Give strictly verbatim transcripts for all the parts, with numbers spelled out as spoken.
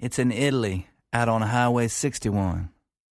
It's in Italy, out on Highway sixty-one.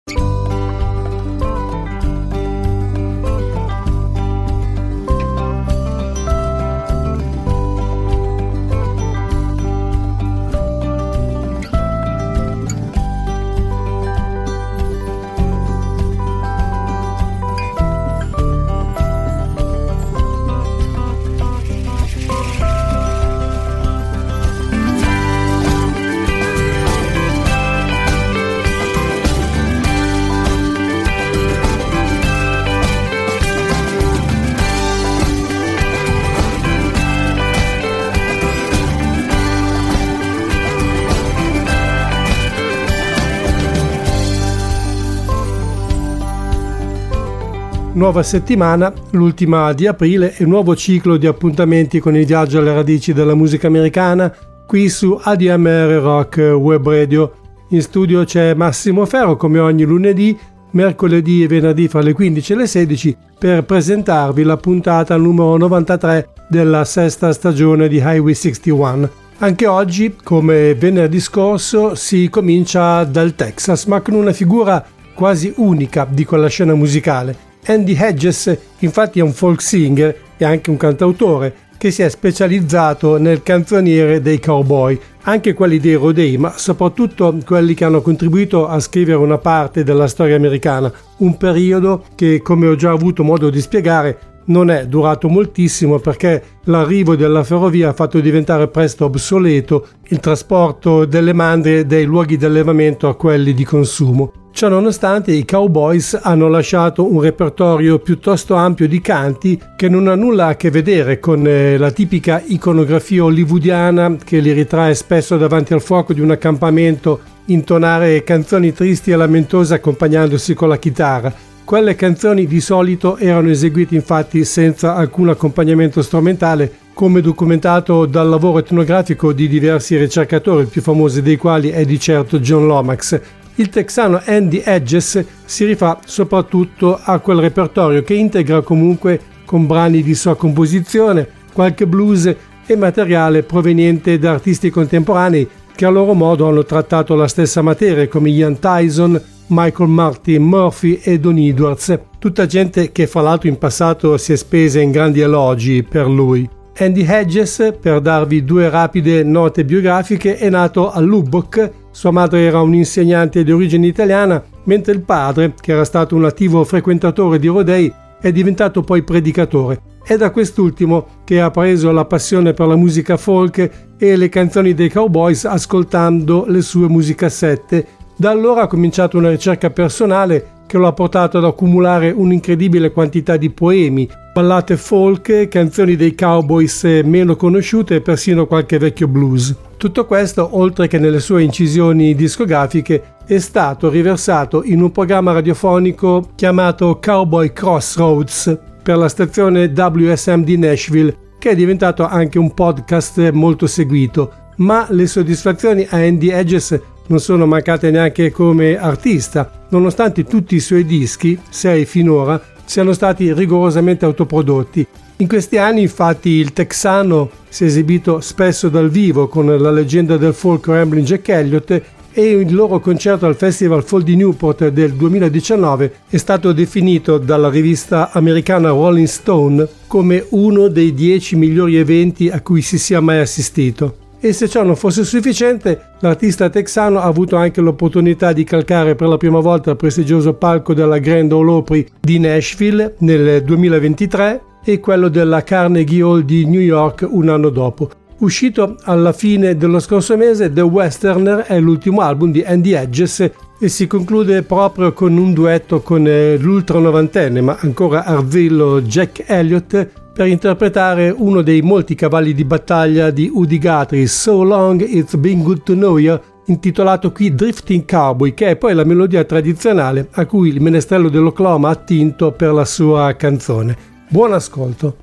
Nuova settimana, l'ultima di aprile e nuovo ciclo di appuntamenti con il viaggio alle radici della musica americana qui su A D M R Rock Web Radio. In studio c'è Massimo Ferro come ogni lunedì, mercoledì e venerdì fra le quindici e le sedici per presentarvi la puntata numero novantatré della sesta stagione di Highway sessantuno. Anche oggi, come venerdì scorso, si comincia dal Texas, ma con una figura quasi unica di quella scena musicale. Andy Hedges infatti è un folk singer e anche un cantautore che si è specializzato nel canzoniere dei cowboy, anche quelli dei rodei, ma soprattutto quelli che hanno contribuito a scrivere una parte della storia americana, un periodo che, come ho già avuto modo di spiegare, non è durato moltissimo perché l'arrivo della ferrovia ha fatto diventare presto obsoleto il trasporto delle mandrie dai luoghi di allevamento a quelli di consumo. Ciononostante i Cowboys hanno lasciato un repertorio piuttosto ampio di canti che non ha nulla a che vedere con eh, la tipica iconografia hollywoodiana che li ritrae spesso davanti al fuoco di un accampamento intonare canzoni tristi e lamentose accompagnandosi con la chitarra. Quelle canzoni di solito erano eseguite infatti senza alcun accompagnamento strumentale, come documentato dal lavoro etnografico di diversi ricercatori, il più famoso dei quali è di certo John Lomax. Il texano Andy Hedges si rifà soprattutto a quel repertorio che integra comunque con brani di sua composizione, qualche blues e materiale proveniente da artisti contemporanei che a loro modo hanno trattato la stessa materia come Ian Tyson, Michael Martin Murphy e Don Edwards, tutta gente che fra l'altro in passato si è spesa in grandi elogi per lui. Andy Hedges, per darvi due rapide note biografiche, è nato a Lubbock. Sua madre era un'insegnante di origine italiana, mentre il padre, che era stato un attivo frequentatore di rodei, è diventato poi predicatore. È da quest'ultimo che ha preso la passione per la musica folk e le canzoni dei Cowboys ascoltando le sue musicassette. Da allora ha cominciato una ricerca personale che lo ha portato ad accumulare un'incredibile quantità di poemi, ballate folk, canzoni dei Cowboys meno conosciute e persino qualche vecchio blues. Tutto questo, oltre che nelle sue incisioni discografiche, è stato riversato in un programma radiofonico chiamato Cowboy Crossroads per la stazione W S M di Nashville, che è diventato anche un podcast molto seguito. Ma le soddisfazioni a Andy Hedges non sono mancate neanche come artista, nonostante tutti i suoi dischi, sei finora, siano stati rigorosamente autoprodotti. In questi anni infatti il texano si è esibito spesso dal vivo con la leggenda del folk Ramblin' Jack Elliott e il loro concerto al Festival Fall di Newport del duemiladiciannove è stato definito dalla rivista americana Rolling Stone come uno dei dieci migliori eventi a cui si sia mai assistito. E se ciò non fosse sufficiente, l'artista texano ha avuto anche l'opportunità di calcare per la prima volta il prestigioso palco della Grand Ole Opry di Nashville nel duemilaventitré e quello della Carnegie Hall di New York un anno dopo. Uscito alla fine dello scorso mese, The Westerner è l'ultimo album di Andy Hedges e si conclude proprio con un duetto con l'ultra novantenne ma ancora arzillo Jack Elliott per interpretare uno dei molti cavalli di battaglia di Woody Guthrie, So Long It's Been Good to Know You, intitolato qui Drifting Cowboy, che è poi la melodia tradizionale a cui il menestrello dell'Oklahoma ha attinto per la sua canzone. Buon ascolto!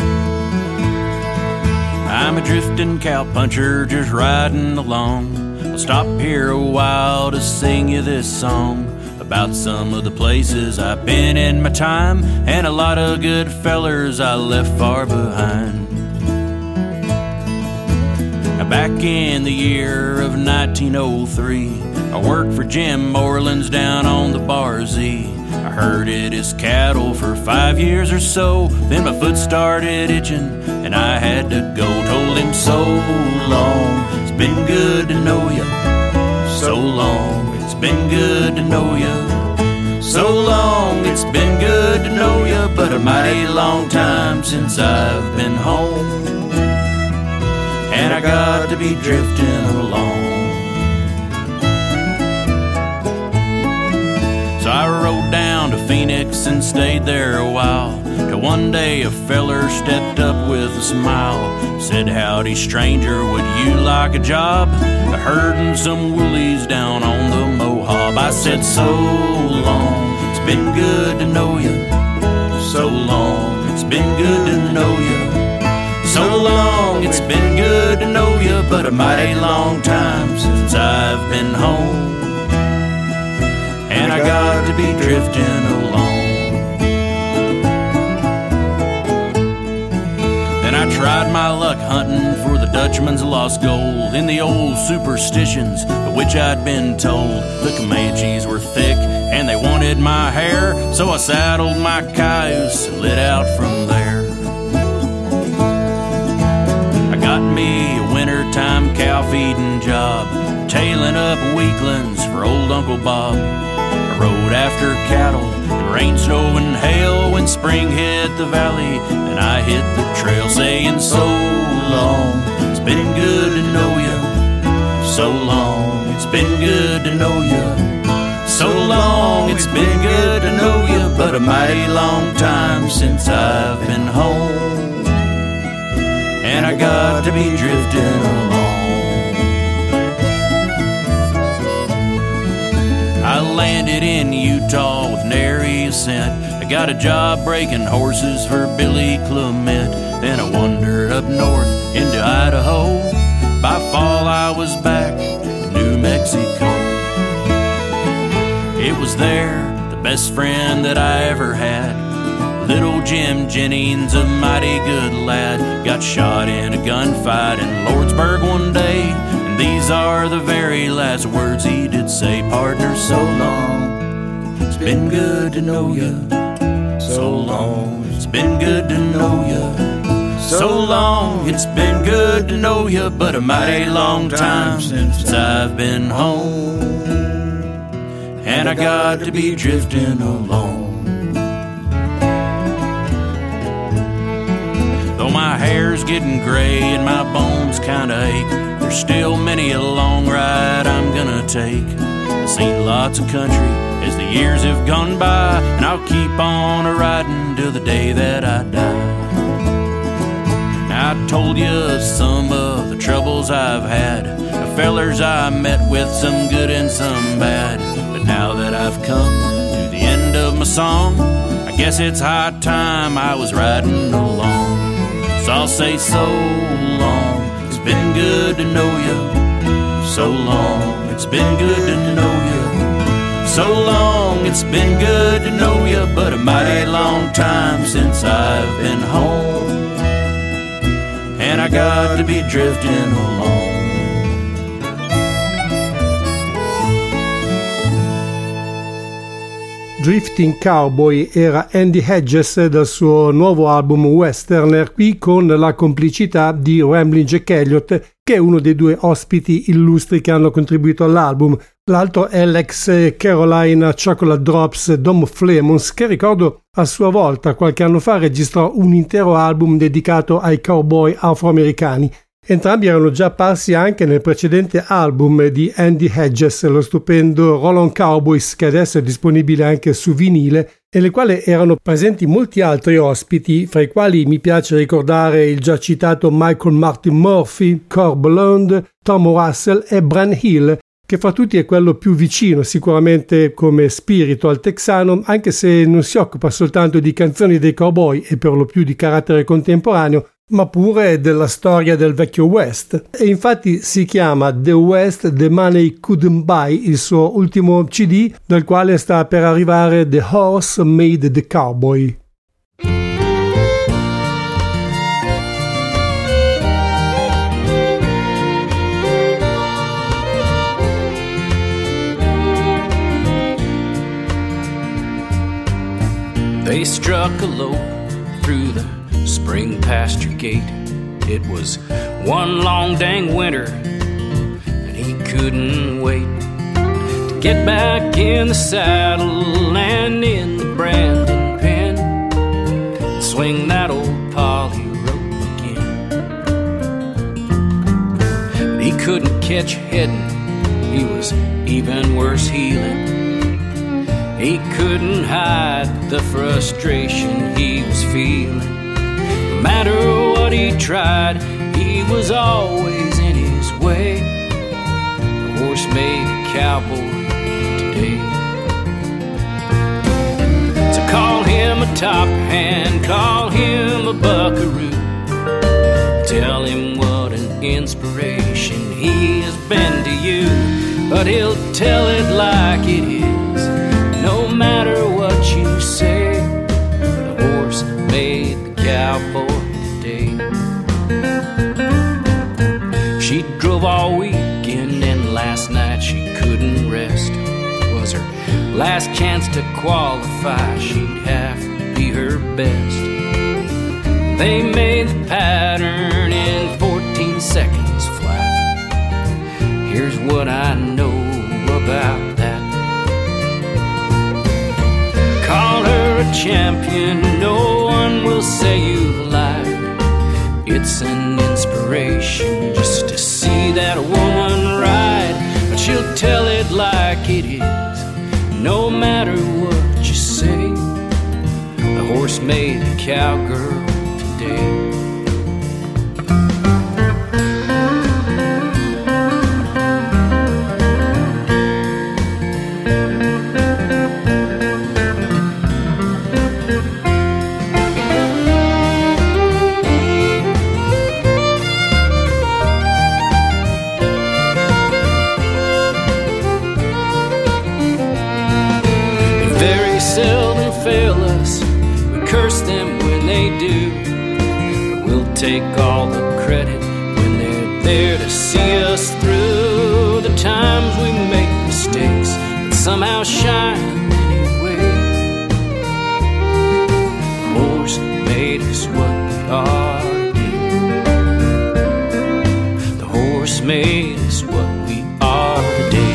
I'm a drifting cowpuncher just riding along, I'll stop here a while to sing you this song about some of the places I've been in my time, and a lot of good fellers I left far behind. Now back in the year of nineteen oh three, I worked for Jim Moreland's down on the Bar Z. I herded his cattle for five years or so, then my foot started itching and I had to go. Told him so long, it's been good to know you. So long, it's been good to know you. So long, it's been good to know you, but a mighty long time since I've been home, and I got to be drifting along. So I rode down to Phoenix and stayed there a while, till one day a feller stepped up with a smile. Said, howdy stranger, would you like a job herding some woolies down on the Mohawk? I said, so long, it's been good to know you. So long, it's been good to know you. So long, it's been good to know you, but a mighty long time since I've been home, and I got to be drifting along. Then I tried my luck hunting for the Dutchman's lost gold in the old superstitions of which I'd been told. The Comanches were thick and they wanted my hair, so I saddled my cayuse and lit out from there. I got me a wintertime cow feeding job, tailing up weaklings for old Uncle Bob. I rode after cattle in rain, snow, and hail when spring hit the valley, and I hit the trail saying, so long, it's been good to know you. So long, it's been good to know you. So long, it's been good to know you, but a mighty long time since I've been home, and I got to be drifting along. I landed in Utah with nary a cent. I got a job breaking horses for Billy Clement. Then I wandered up north into Idaho. By fall I was back in New Mexico. It was there, the best friend that I ever had, little Jim Jennings, a mighty good lad, got shot in a gunfight in Lordsburg one day, and these are the very last words he did say. Partner, so long, it's been good to know you. So long, it's been good to know you. So long, it's been good to know you, but a mighty long time since I've been home, and I got to be drifting along. Though my hair's getting gray and my bones kinda ache, there's still many a long ride I'm gonna take. I've seen lots of country as the years have gone by, and I'll keep on a-riding till the day that I die. Now I told you some of the troubles I've had, the fellers I met with, some good and some bad. But now that I've come to the end of my song, I guess it's high time I was riding along. So I'll say so long, it's been good to know you. So long, it's been good to know you. So long, it's been good to know you, but a mighty long time since I've been home, and I got to be drifting along. Drifting Cowboy era Andy Hedges dal suo nuovo album Westerner, qui con la complicità di Ramblin' Jack Elliott, che è uno dei due ospiti illustri che hanno contribuito all'album. L'altro è l'ex Carolina Chocolate Drops Dom Flemons, che ricordo a sua volta qualche anno fa registrò un intero album dedicato ai cowboy afroamericani. Entrambi erano già apparsi anche nel precedente album di Andy Hedges, lo stupendo Roll Cowboys, che adesso è disponibile anche su vinile, e nel quale erano presenti molti altri ospiti, fra i quali mi piace ricordare il già citato Michael Martin Murphey, Corb Lund, Tom Russell e Bran Hill, che fra tutti è quello più vicino sicuramente come spirito al texano, anche se non si occupa soltanto di canzoni dei cowboy e per lo più di carattere contemporaneo, ma pure della storia del vecchio West, e infatti si chiama The West The Money Couldn't Buy, il suo ultimo C D, dal quale sta per arrivare The Horse Made the Cowboy. They struck a lope through the spring pasture gate. It was one long dang winter, and he couldn't wait to get back in the saddle and in the branding pen and swing that old poly rope again. But he couldn't catch heading, he was even worse heeling. He couldn't hide the frustration he was feeling. No matter what he tried, he was always in his way. The horse made a cowboy today. So call him a top hand, call him a buckaroo. Tell him what an inspiration he has been to you. But he'll tell it like it is, no matter what you say. The horse made the cowboy today. She drove all weekend and last night she couldn't rest. It was her last chance to qualify, she'd have to be her best. They made the pattern in fourteen seconds flat. Here's what I know about that. Call her a champion, no one will say you lied. It's an inspiration just to see that woman ride. But she'll tell it like it is, no matter what you say. The horse made a cowgirl today. Seldom fail us, we curse them when they do. We'll take all the credit when they're there to see us through. The times we make mistakes and somehow shine anyway. The horse made us what we are today. The horse made us what we are today.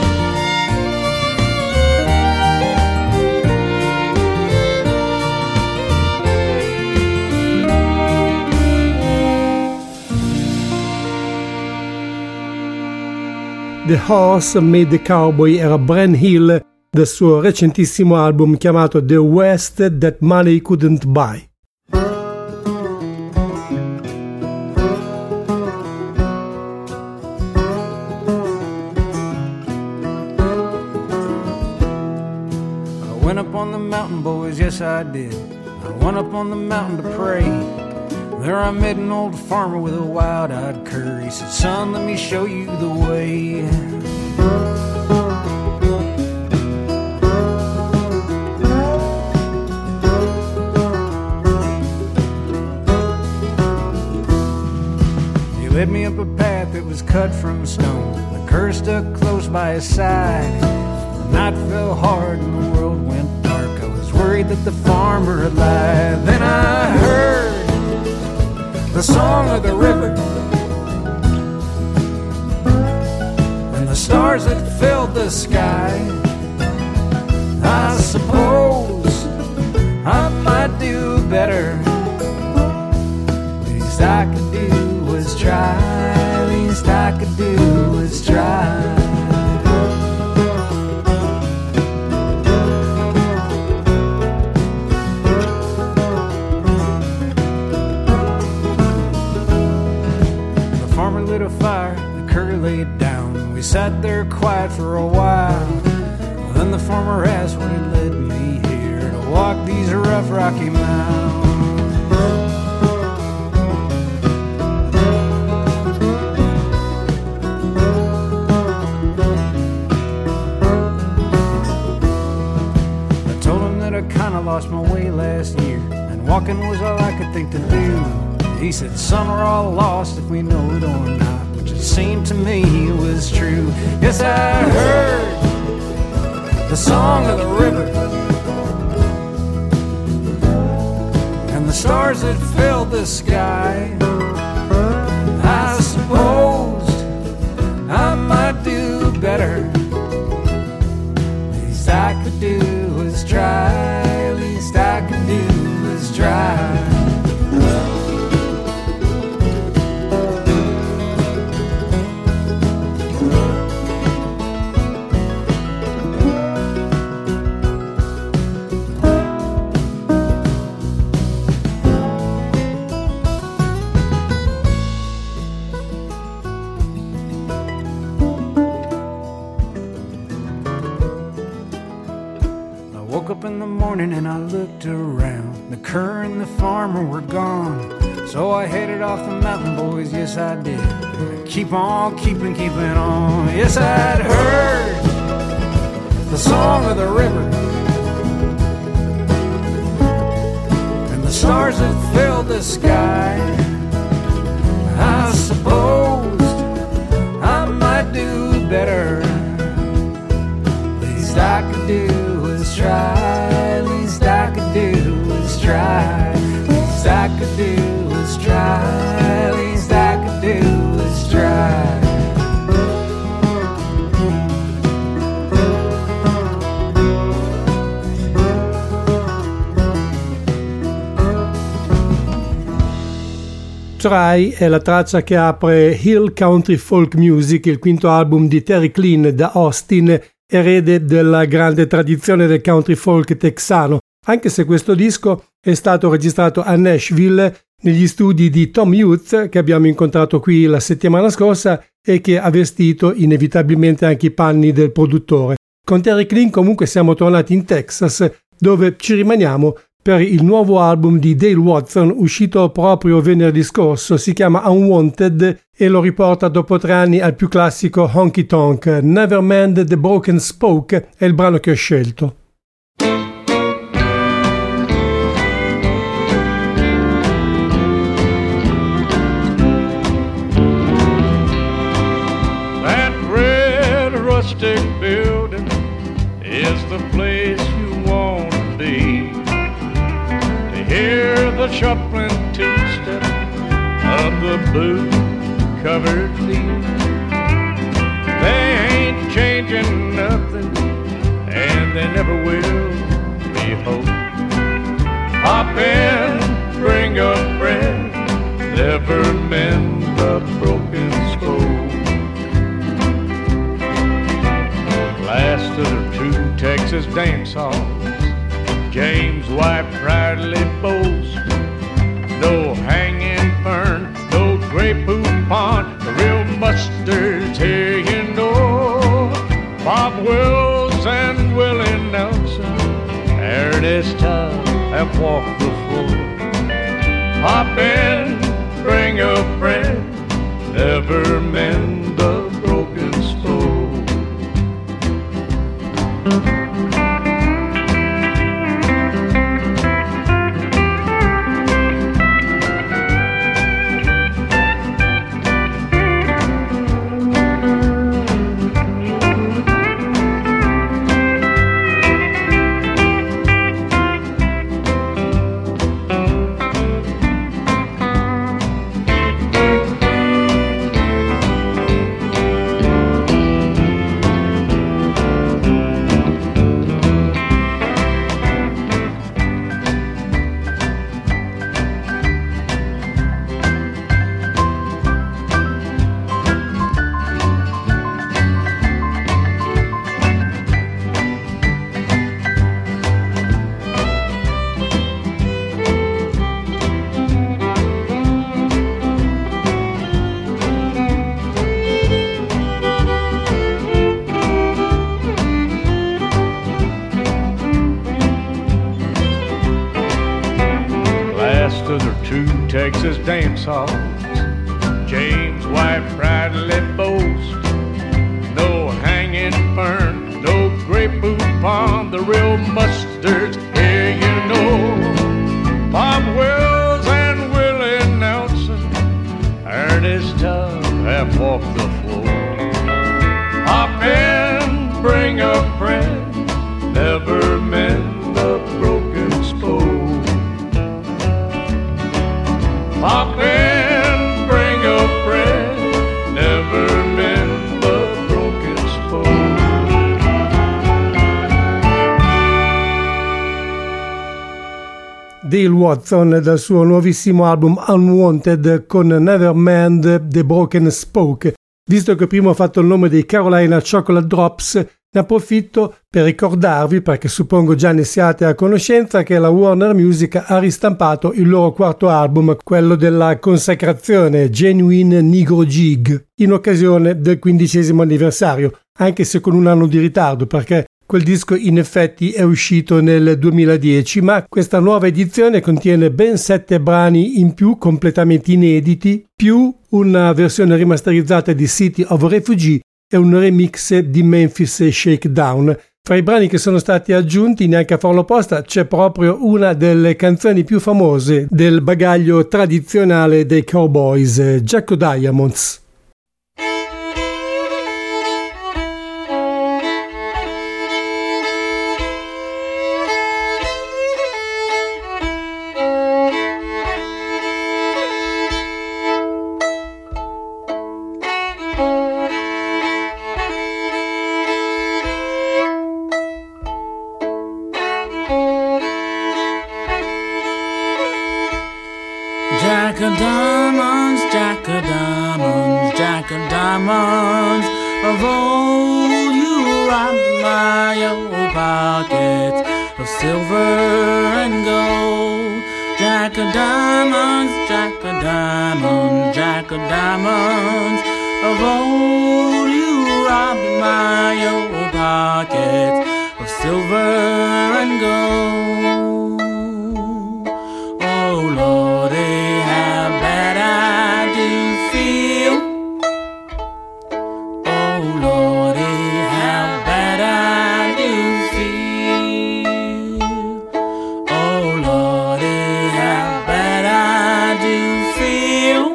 The Horse Made the Cowboy era Bren Hill del suo recentissimo album chiamato The West That Money Couldn't Buy. I went up on the mountain, boys, yes I did. I went up on the mountain to pray. There I met an old farmer with a wild-eyed cur. He said, son, let me show you the way. He led me up a path that was cut from stone. The cur stuck close by his side. The night fell hard and the world went dark. I was worried that the farmer had lied. Then I heard the song of the river and the stars that filled the sky. I suppose I might do better. Least I could do was try. Least I could do was try. Lit a fire, the cur laid down. We sat there quiet for a while. Then the farmer asked what had led me here to walk these rough rocky mountains. lost my way last year, and walking was all I could think to do. He said, son, we're all lost if we know it or not, which it seemed to me was true. Yes, I heard the song of the river and the stars that filled the sky. I supposed I might do better. Least I could do was try. Least I could do was try. And I looked around. The cur and the farmer were gone, so I headed off the mountain, boys. Yes, I did. Keep on keeping, keeping on. Yes, I'd heard the song of the river and the stars that filled the sky. I supposed I might do better. Least I could do was try. Least I could do was try. Least I could do was try. Least I could do was try. Try è la traccia che apre Hill Country Folk Music, il quinto album di Terry Clean da Austin, erede della grande tradizione del country folk texano, anche se questo disco è stato registrato a Nashville negli studi di Tom Youth, che abbiamo incontrato qui la settimana scorsa e che ha vestito inevitabilmente anche i panni del produttore. Con Terry Clean comunque siamo tornati in Texas, dove ci rimaniamo per il nuovo album di Dale Watson uscito proprio venerdì scorso. Si chiama Unwanted e lo riporta dopo tre anni al più classico honky tonk. Never Mend the Broken Spoke è il brano che ho scelto. That red rustic building is the place you want to be. Hear the shuffling two-step of the blue-covered leaves. They ain't changing nothing, and they never will, we hope. Hop in, bring a friend, never mend the broken spoke. Last of the two Texas dance halls, James' wife proudly boasts. No hanging fern, no Grey Poupon, the real mustard's here, you know. Bob Wills and Willie Nelson, Ernest Tubb have walked the floor. Hop in, bring a friend, never mend the broken spoke. Texas dance halls, James' wife proudly boasts. No hanging fern, no Grey Poupon, the real mustard's here, you Dale Watson dal suo nuovissimo album Unwanted con Nevermind the Broken Spoke. Visto che prima ho fatto il nome dei Carolina Chocolate Drops, ne approfitto per ricordarvi, perché suppongo già ne siate a conoscenza, che la Warner Music ha ristampato il loro quarto album, quello della consacrazione, Genuine Negro Jig, in occasione del quindicesimo anniversario, anche se con un anno di ritardo, perché quel disco in effetti è uscito nel duemiladieci, ma questa nuova edizione contiene ben sette brani in più completamente inediti, più una versione rimasterizzata di City of Refugee e un remix di Memphis Shakedown. Fra i brani che sono stati aggiunti, neanche a farlo apposta, c'è proprio una delle canzoni più famose del bagaglio tradizionale dei Cowboys, Jack Diamonds. Jack of diamonds, Jack of diamonds, Jack of diamonds. Of old you robbed my old pockets of silver and gold. Jack of diamonds, Jack of diamonds, Jack of diamonds. Of old you robbed my old pockets of silver and gold. Oh Lordy, how bad I do feel. Oh Lordy, how bad I do feel. Oh Lordy, how bad I do feel.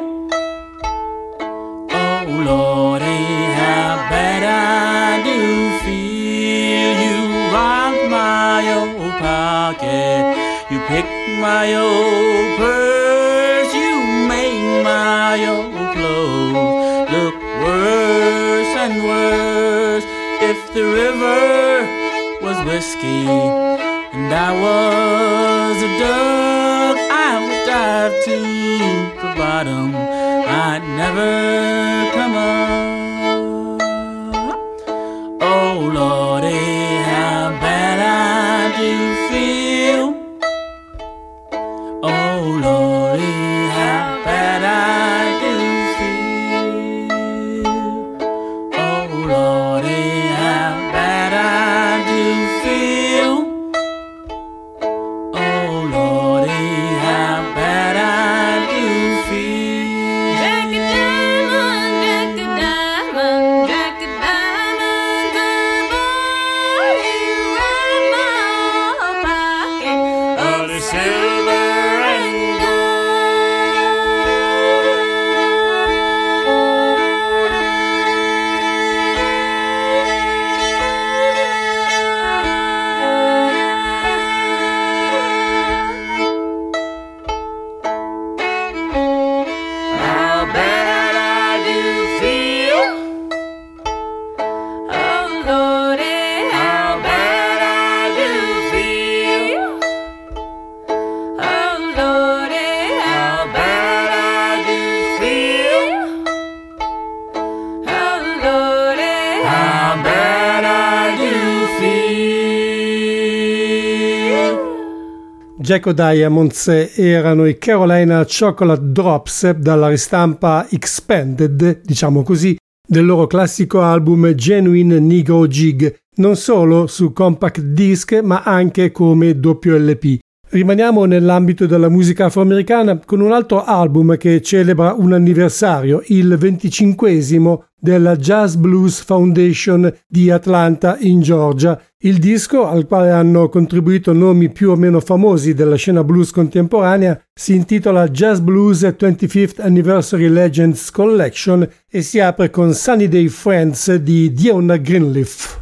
Oh Lordy, how bad I do feel. You robbed my old pocket. You picked my old purse, you made my old clothes look worse and worse. If the river was whiskey and I was a duck, I would dive to the bottom, I'd never come up. Oh Lordy, how bad I do feel. Oh Lordy, how bad I do feel. Oh Lordy, how bad I do feel. Oh Lordy, how bad I do feel. Jack a diamond, Jack a diamond, Jack a diamond, good boy, you robbed my pocket of the silver. Jack Diamonds erano i Carolina Chocolate Drops dalla ristampa expanded, diciamo così, del loro classico album Genuine Negro Jig, non solo su compact disc ma anche come doppio L P. Rimaniamo nell'ambito della musica afroamericana con un altro album che celebra un anniversario, il venticinquesimo della Jazz Blues Foundation di Atlanta in Georgia. Il disco, al quale hanno contribuito nomi più o meno famosi della scena blues contemporanea, si intitola Jazz Blues venticinque Anniversary Legends Collection e si apre con Sunny Day Friends di Dion Greenleaf.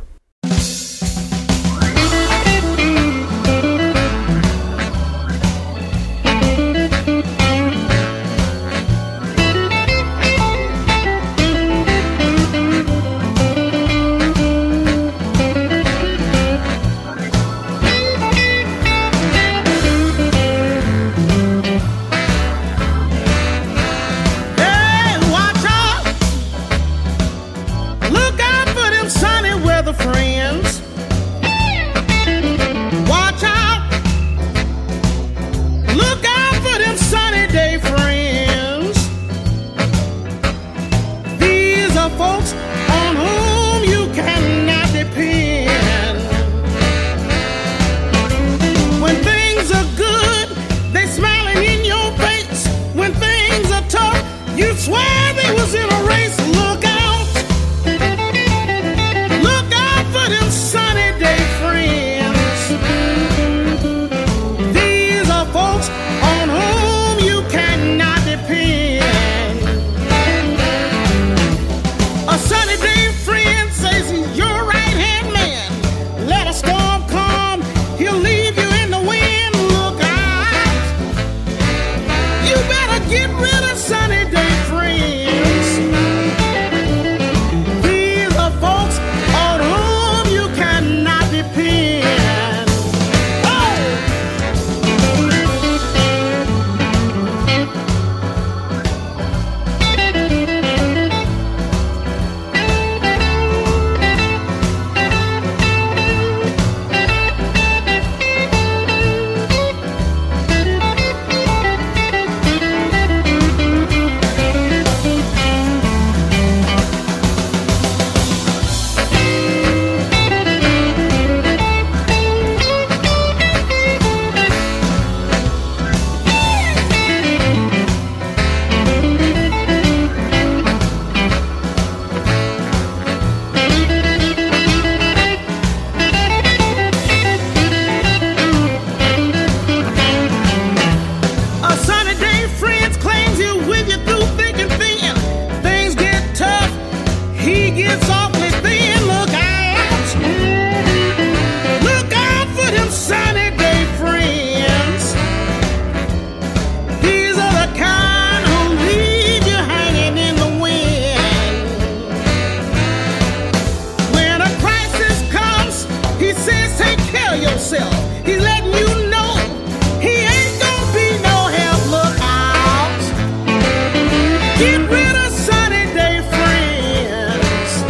says take care of yourself. He's letting you know he ain't gonna be no help. Look out. Get rid of sunny day friends.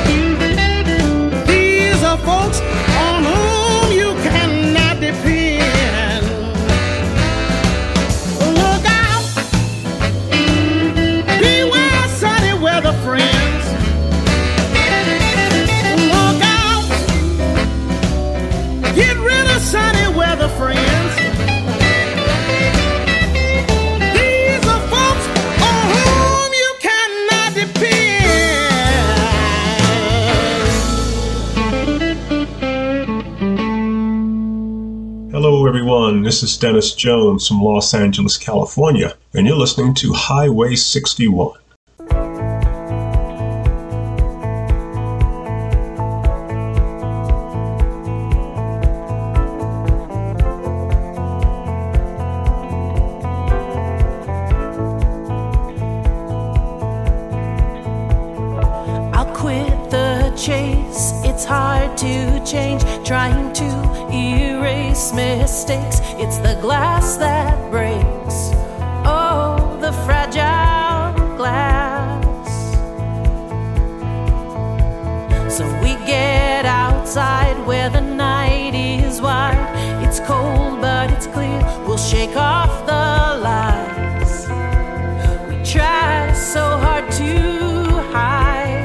These are folks on whom you cannot depend. Look out. Beware sunny weather friends. Look out. Get rid of sunny weather friends. These are folks on whom you cannot depend. Hello, everyone. This is Dennis Jones from Los Angeles, California, and you're listening to Highway sixty-one. I'll quit the chase, it's hard to change. Trying to erase mistakes, it's the glass that breaks. Oh, the fragile glass. So we get outside where the night is wide. It's cold but it's clear, we'll shake off the lies. We try so hard to hide.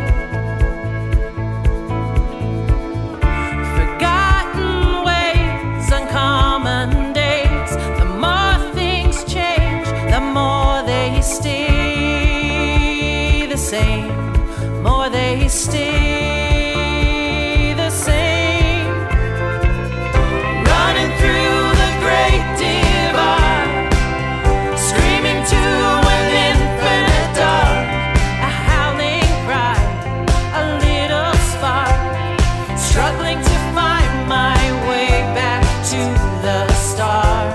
Forgotten ways, uncommon days. The more things change, the more they stay the same. More they stay the same. Running through the great divide, screaming to an infinite dark. A howling cry, a little spark, struggling to find my way back to the start.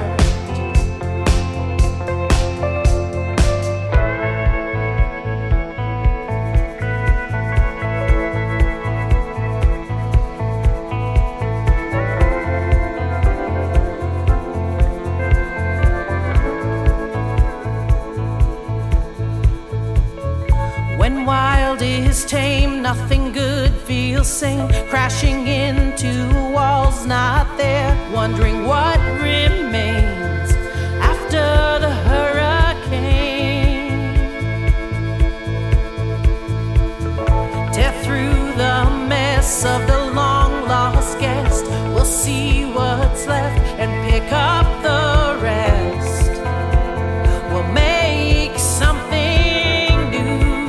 When wild is tame, nothing good feels sane. Crashing into walls not there, wondering what remains after the hurricane. Tear through the mess of the long lost guest. We'll see what's left and pick up the rest. We'll make something new.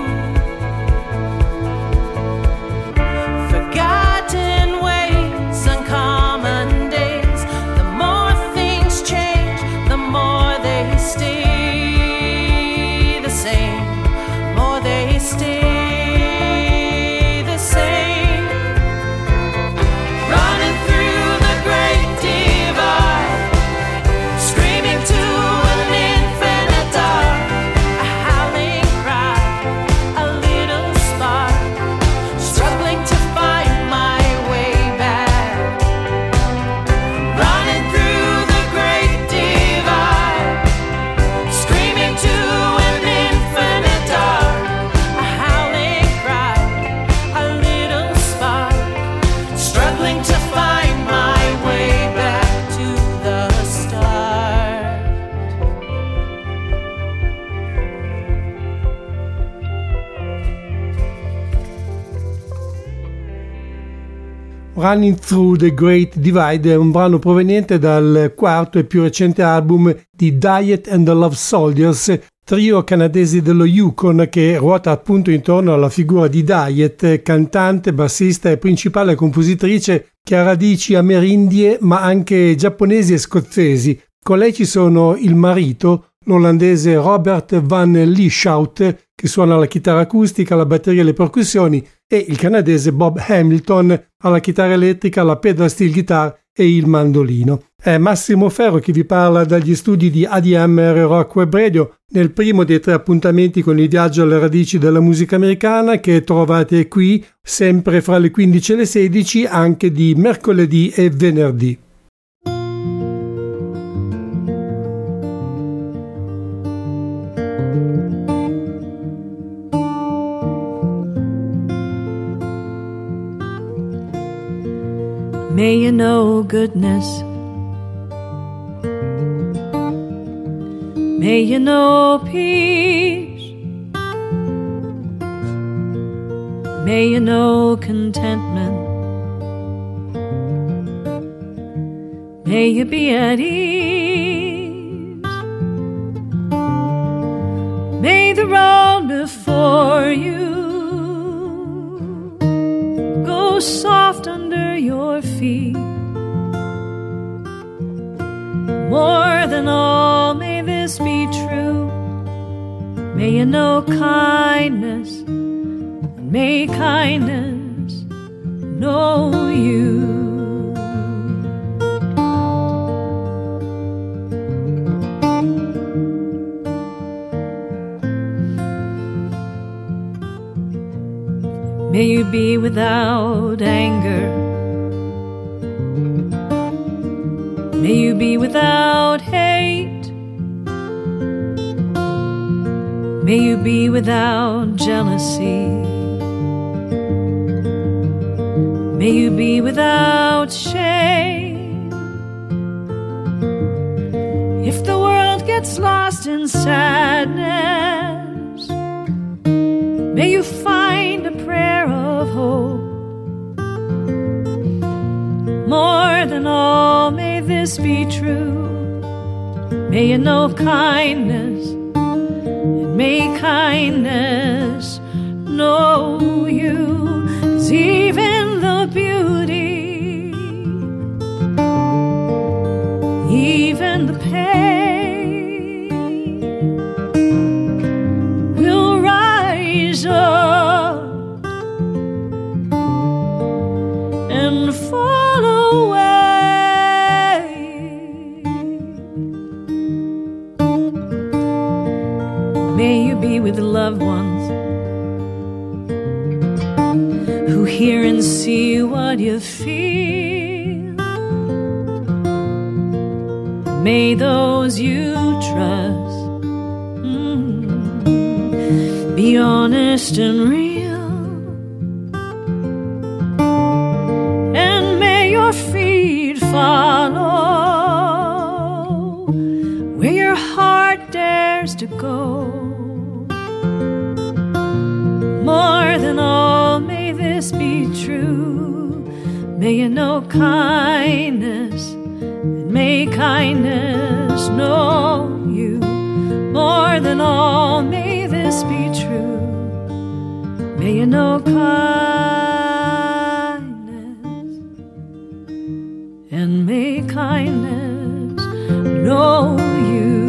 Forgotten ways, uncommon days. The more things change, the more they stay the same. More they stay the same. Running through the great divide, screaming to an infinite dark. A howling cry, a little spark, struggling to find my way back. Running through the great divide, screaming to an infinite dark. A howling cry, a little spark, struggling to find my way back to the start. Running Through the Great Divide è un brano proveniente dal quarto e più recente album di Diet and the Love Soldiers, trio canadesi dello Yukon che ruota appunto intorno alla figura di Diet, cantante, bassista e principale compositrice che ha radici amerindie ma anche giapponesi e scozzesi. Con lei ci sono il marito, l'olandese Robert Van Lieshout, che suona la chitarra acustica, la batteria e le percussioni, e il canadese Bob Hamilton alla chitarra elettrica, la pedal steel guitar e il mandolino. È Massimo Ferro che vi parla dagli studi di A D M R Rock Web Radio nel primo dei tre appuntamenti con il viaggio alle radici della musica americana, che trovate qui sempre fra le quindici e le sedici, anche di mercoledì e venerdì. May you know goodness, may you know peace, may you know contentment, may you be at ease, may the road before you go soft under your feet. More than all, may this be true. May you know kindness, and may kindness know you. May you be without anger, may you be without hate, may you be without jealousy, may you be without shame. If the world gets lost in sadness, may you find a prayer of hope. More than all, may this be true. May you know kindness, and may kindness know you. 'Cause even the beauty, even the pain will rise up and fall away. May you be with loved ones who hear and see what you feel. May those you trust mm, be honest and real. And may your feet follow where your heart dares to go. More than all, may this be true. May you know kindness, and may kindness know you. More than all, may this be true. May you know kindness, and may kindness know you.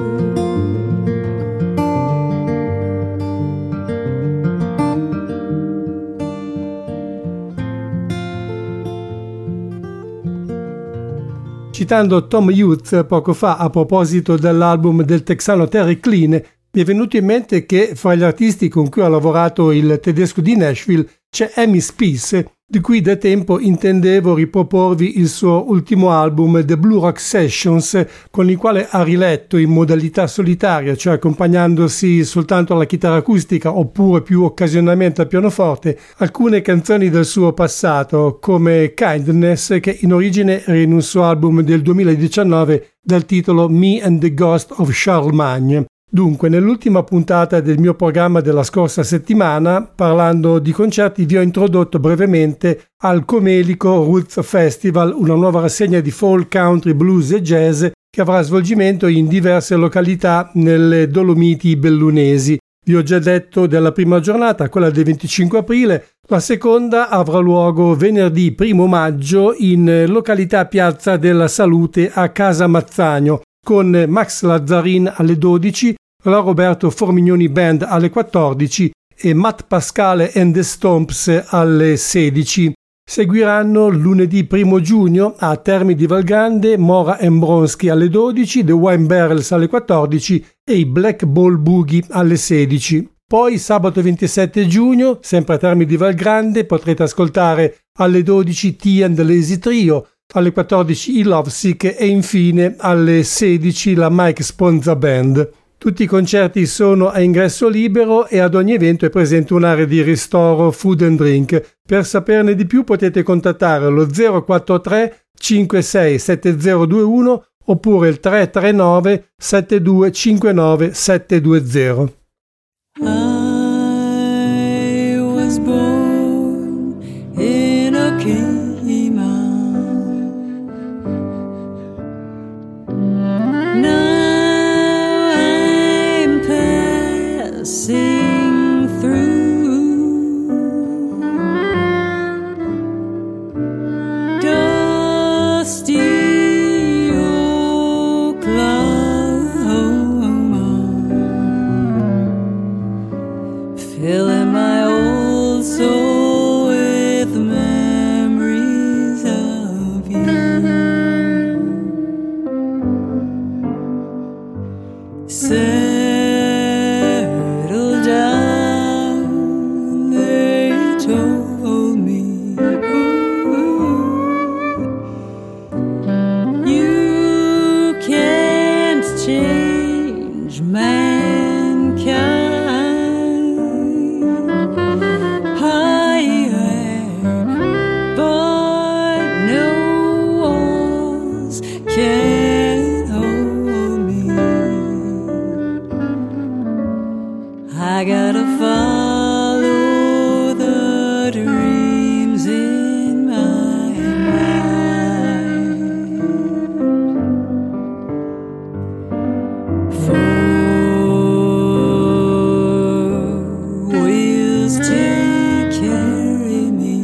Citando Tom Youth poco fa a proposito dell'album del texano Terry Clean, mi è venuto in mente che fra gli artisti con cui ha lavorato il tedesco di Nashville c'è Amy Spiess, di cui da tempo intendevo riproporvi il suo ultimo album The Blue Rock Sessions, con il quale ha riletto in modalità solitaria, cioè accompagnandosi soltanto alla chitarra acustica oppure più occasionalmente al pianoforte, alcune canzoni del suo passato come Kindness, che in origine era in un suo album del duemiladiciannove dal titolo Me and the Ghost of Charlemagne. Dunque, nell'ultima puntata del mio programma della scorsa settimana, parlando di concerti, vi ho introdotto brevemente al Comelico Roots Festival, una nuova rassegna di folk, country, blues e jazz che avrà svolgimento in diverse località nelle Dolomiti bellunesi. Vi ho già detto della prima giornata, quella del venticinque aprile, la seconda avrà luogo venerdì primo maggio in località Piazza della Salute a Casa Mazzagno, con Max Lazzarin alle dodici, la Roberto Formignoni Band alle quattordici e Matt Pascale and the Stomps alle sedici. Seguiranno lunedì primo giugno a Termini di Valgrande Mora and Bronski alle dodici, The Wine Barrels alle quattordici e i Black Ball Boogie alle sedici. Poi sabato ventisette giugno, sempre a Termini di Valgrande, potrete ascoltare alle dodici T and the Lazy Trio, alle quattordici i Lovesick e infine alle sedici la Mike Sponza Band. Tutti i concerti sono a ingresso libero e ad ogni evento è presente un'area di ristoro food and drink. Per saperne di più potete contattare lo zero quattro tre cinque sei sette zero due uno oppure il tre tre nove sette due cinque nove sette due zero. I was born in a kingdom. Now I'm passing through dusty Oklahoma, filling my old soul with memories of you. Settle down, they told me. Ooh, you can't change mankind. I gotta follow the dreams in my mind. Four wheels to carry me.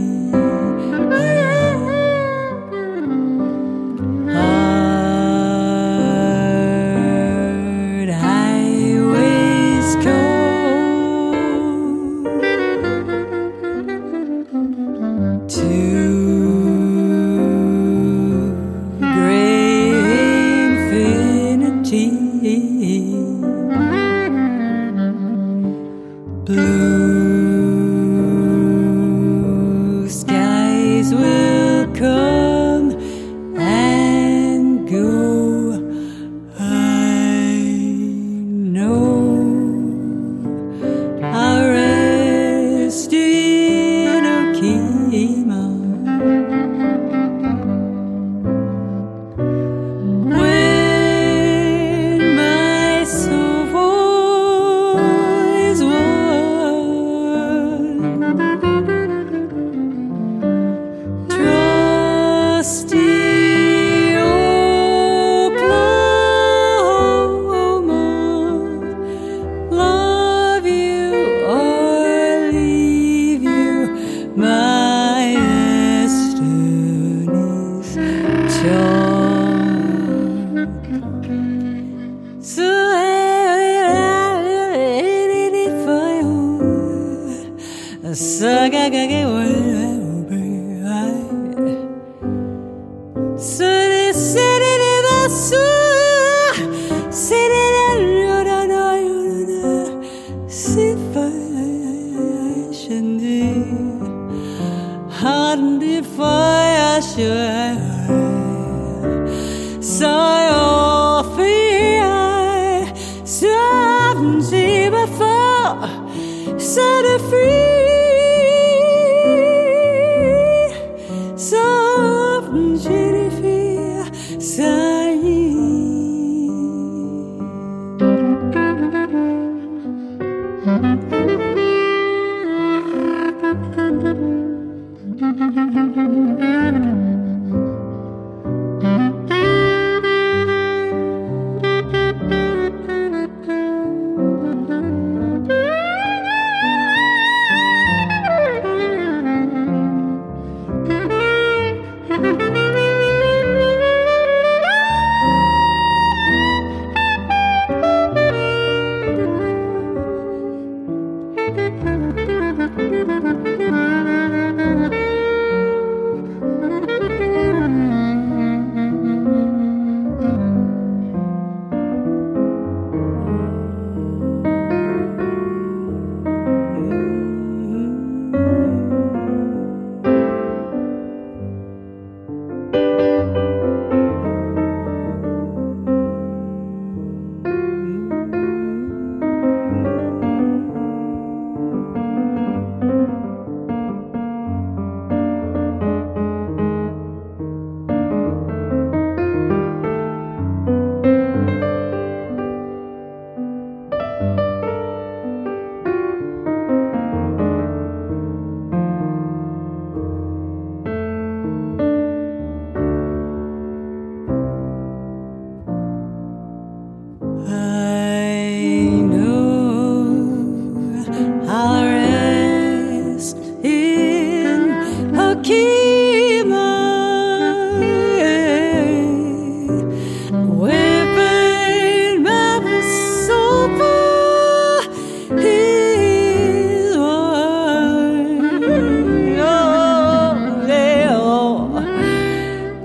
Hard highways go blue skies will come and go. I know I'll rest in Okima when my soul is one. Trusty Oklahoma, love you or leave you, my destiny's torn. So I so they said it in the sun, said it in the hard before I should. So I feel something before set it free. Thank you.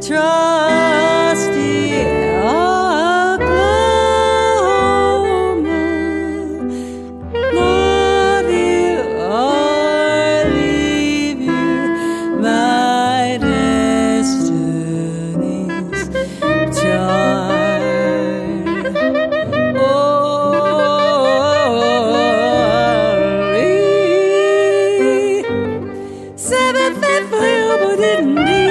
trusty Oklahoma. Love you or leave you, my destiny's child. Oh, seven faithful you, but didn't need.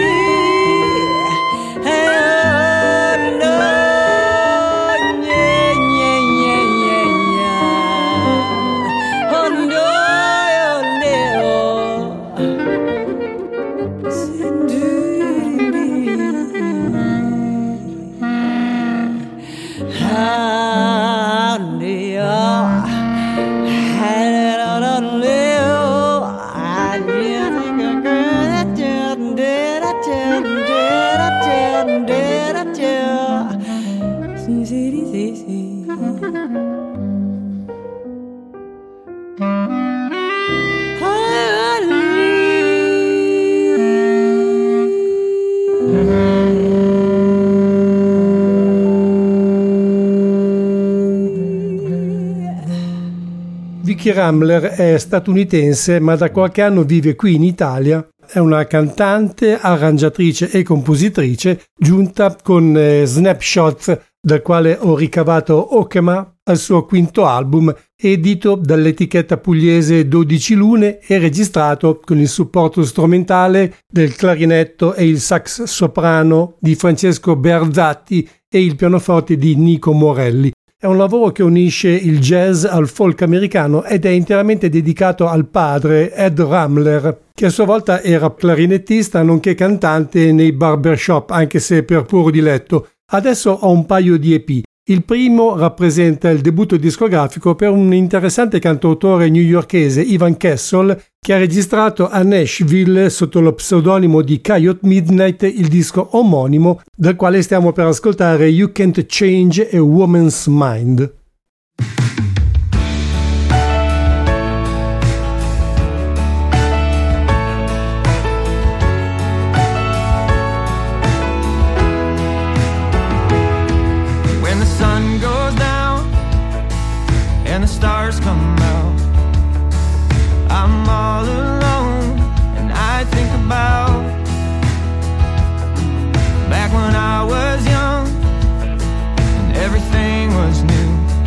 Vicki Ramler è statunitense, ma da qualche anno vive qui in Italia. È una cantante, arrangiatrice e compositrice, giunta con eh, Snapshots, dal quale ho ricavato Okema, al suo quinto album, edito dall'etichetta pugliese dodici Lune e registrato con il supporto strumentale del clarinetto e il sax soprano di Francesco Berzatti e il pianoforte di Nico Morelli. È un lavoro che unisce il jazz al folk americano ed è interamente dedicato al padre, Ed Ramler, che a sua volta era clarinettista nonché cantante nei barbershop, anche se per puro diletto. Adesso ho un paio di E P. Il primo rappresenta il debutto discografico per un interessante cantautore newyorkese, Ivan Kessel, che ha registrato a Nashville sotto lo pseudonimo di Coyote Midnight il disco omonimo, dal quale stiamo per ascoltare You Can't Change a Woman's Mind. And the stars come out, I'm all alone, and I think about back when I was young and everything was new.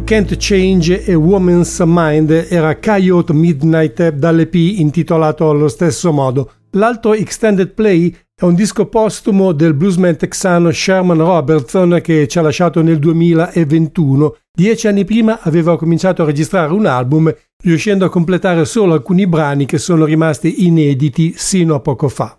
Can't Change a Woman's Mind era Coyote Midnight dall'E P intitolato allo stesso modo. L'altro extended play è un disco postumo del bluesman texano Sherman Robertson che ci ha lasciato nel duemilaventuno. Dieci anni prima aveva cominciato a registrare un album, riuscendo a completare solo alcuni brani che sono rimasti inediti sino a poco fa.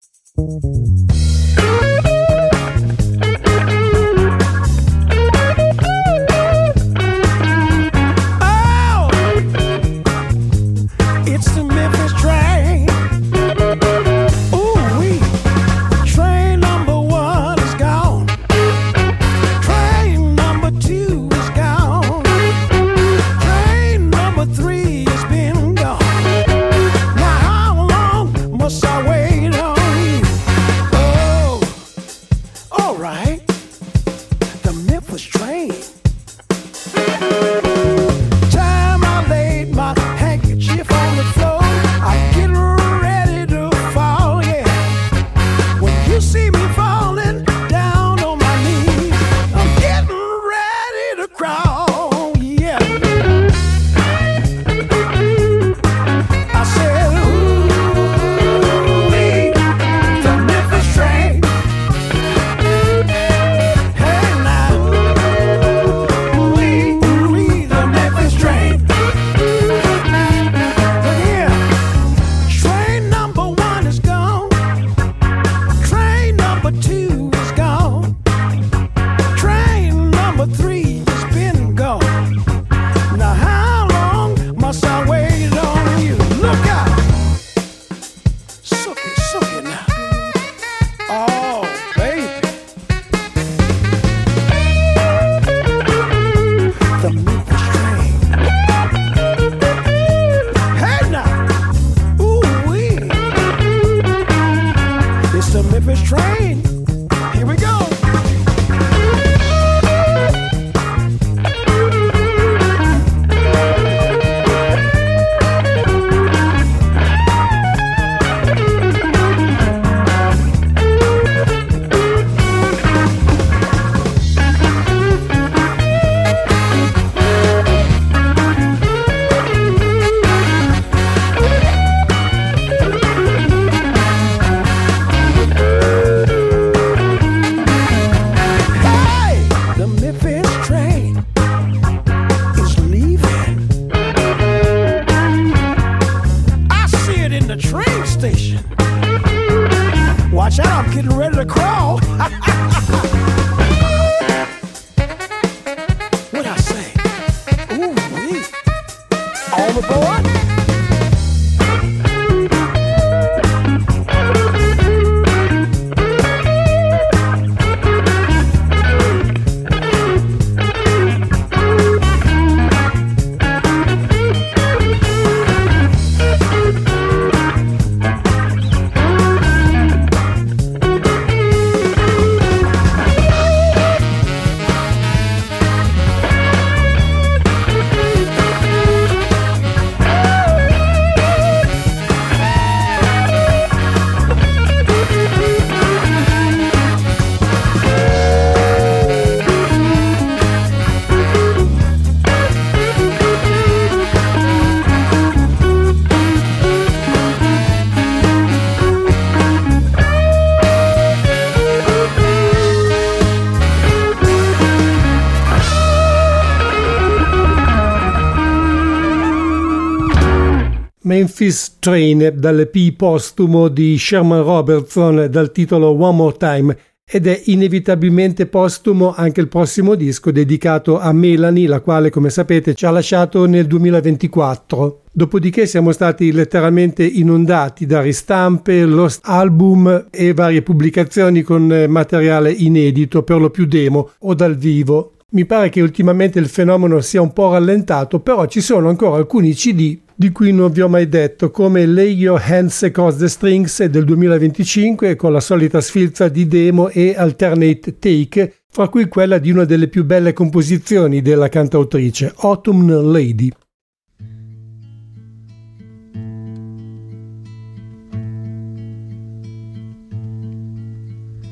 Memphis Train dall'E P postumo di Sherman Robertson dal titolo One More Time, ed è inevitabilmente postumo anche il prossimo disco dedicato a Melanie, la quale, come sapete, ci ha lasciato nel duemilaventiquattro. Dopodiché siamo stati letteralmente inondati da ristampe, lost album e varie pubblicazioni con materiale inedito, per lo più demo o dal vivo. Mi pare che ultimamente il fenomeno sia un po' rallentato, però ci sono ancora alcuni C D di cui non vi ho mai detto, come Lay Your Hands Across the Strings del duemilaventicinque, con la solita sfilza di demo e alternate take, fra cui quella di una delle più belle composizioni della cantautrice, Autumn Lady.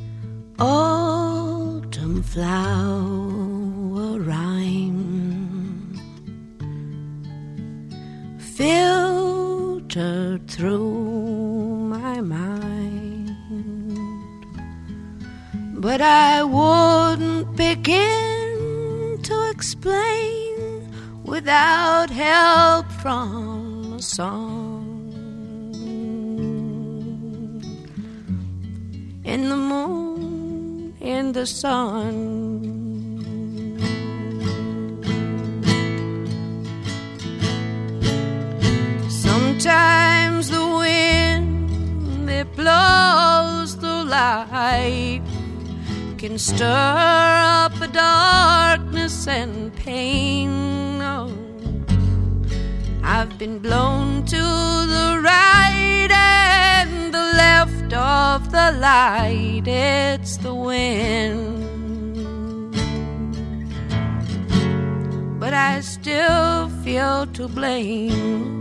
Autumn flower rhyme filtered through my mind, but I wouldn't begin to explain without help from a song. In the moon, in the sun, sometimes the wind that blows through life can stir up a darkness and pain. Oh, I've been blown to the right and the left of the light. It's the wind, but I still feel to blame.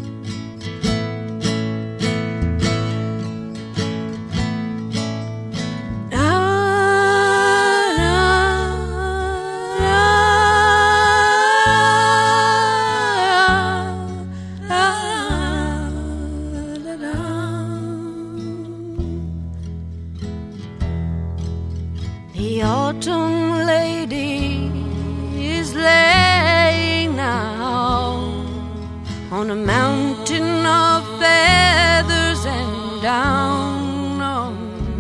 The autumn lady is laying now on a mountain of feathers and down. Oh,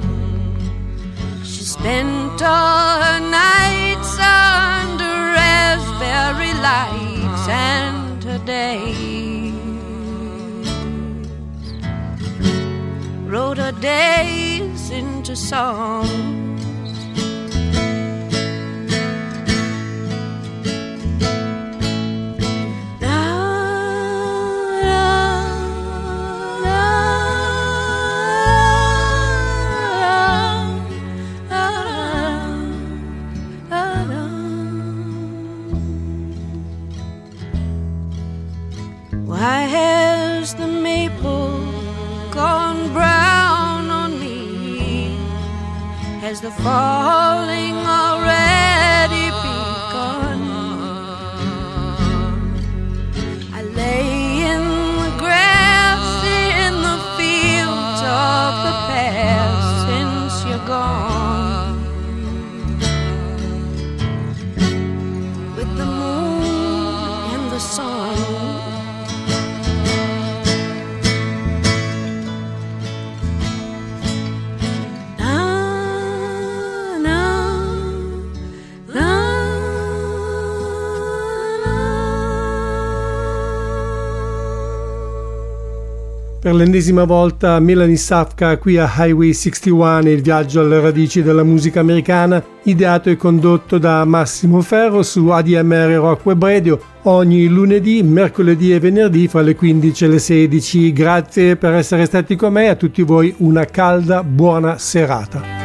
she spent all her nights under raspberry lights and her days wrote her days into song. Why has the maple gone brown on me? Has the falling already begun? I lay in the grass in the fields of the past since you're gone, with the moon and the sun. Per l'ennesima volta Melanie Safka qui a Highway sessantuno, il viaggio alle radici della musica americana, ideato e condotto da Massimo Ferro su A D M R Rock Web Radio ogni lunedì, mercoledì e venerdì fra le quindici e le sedici. Grazie per essere stati con me, a tutti voi una calda buona serata.